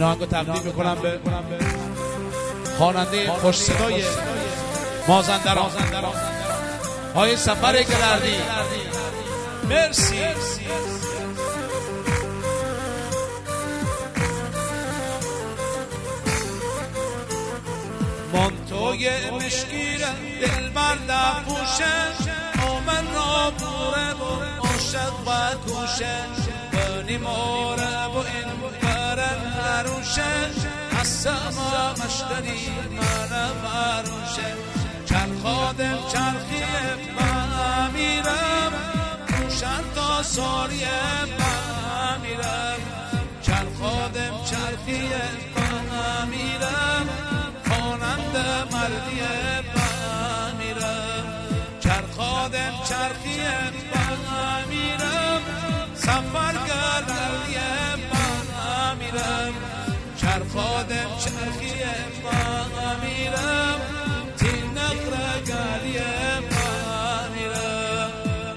این آهنگو تقدیم میکنم به خواننده خوش صدای مازندران های سفر گلردی. مرسی. منتوی مشکیرم دل بردم پوشن آمن را بوره و عاشق و کوشن بانی موره و این برن نروشن از سما مشتری من مروشن چرخادم چرخیه من میرم روشن تا ساریه من میرم چرخادم چرخیه من میرم خواننده مردیه من میرم چرخادم چرخیه من میرم سفر گلردیه من میرم چرخادم چرخیه من میرم تین نقره گلیه من میرم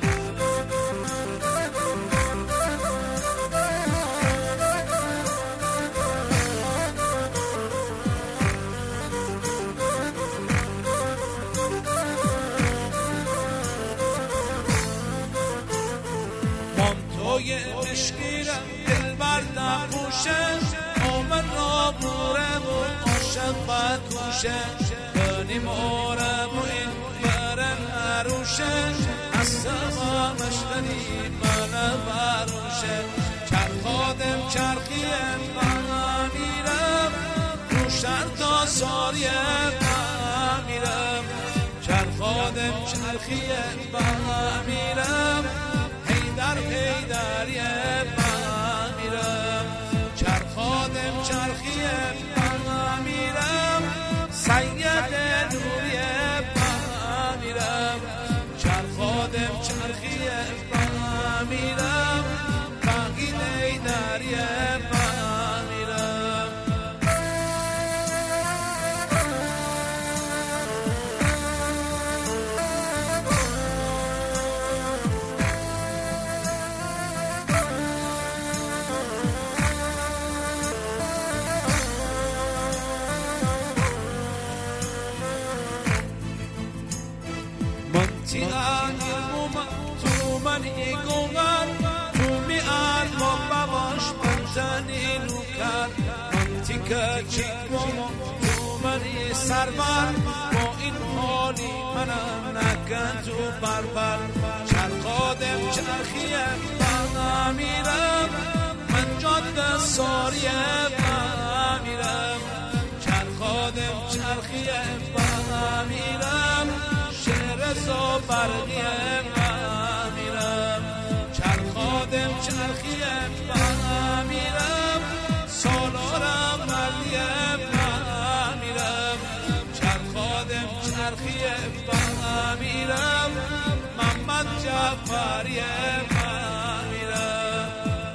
منتوی مشکیرم دل بردم پوشن آمن را بوره و عاشق و کوشن بانی موره و این برن نروشن از سما مشتری من بروشن چرخادم چرخیه من میرم روشن تا ساریه من میرم چرخادم چرخیه من میرم هیدر هیدریه من میرم چرخادم چرخیه من میرم سید نوریه من میرم چرخادم چرخیه من میرم فقید هیدریه من میرم منتیان یلمومن تو من ایگومن تو میان و باباش منتنی لوکن منتیکه چیکمومن تو من ای سربر با این حالی منم نکن تو بربر چرخادم چرخیه من میرم من جاده ساریه من میرم چرخادم چرخیه من میرم رضا برقیه من میرم چرخادم چرخیه من میرم سالارم مردیه من میرم چرخادم چرخیه من میرم محمد جعفریه من میرم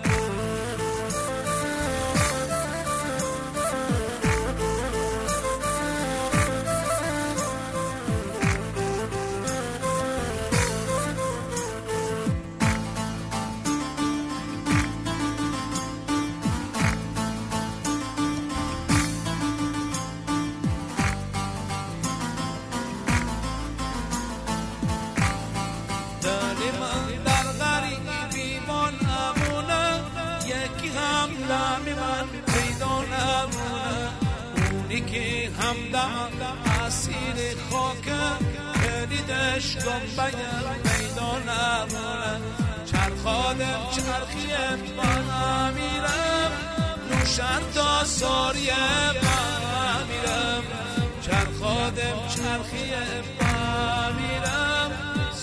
من در غریبیمان امونه یکی همدم من پیدا نمونه اونی که همدم اسیر خاکه خیلی دشتم بگم پیدا نمونه چرخادم چرخیه من میرم نوشن تا ساریه من میرم چرخادم چرخیه من میرم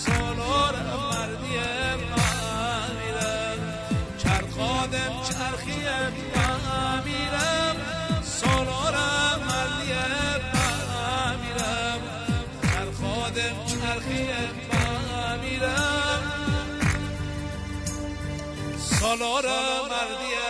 چرخیه من میرم سالارم مردیه من میرم چرخادم چرخیه من میرم سالارم مردیه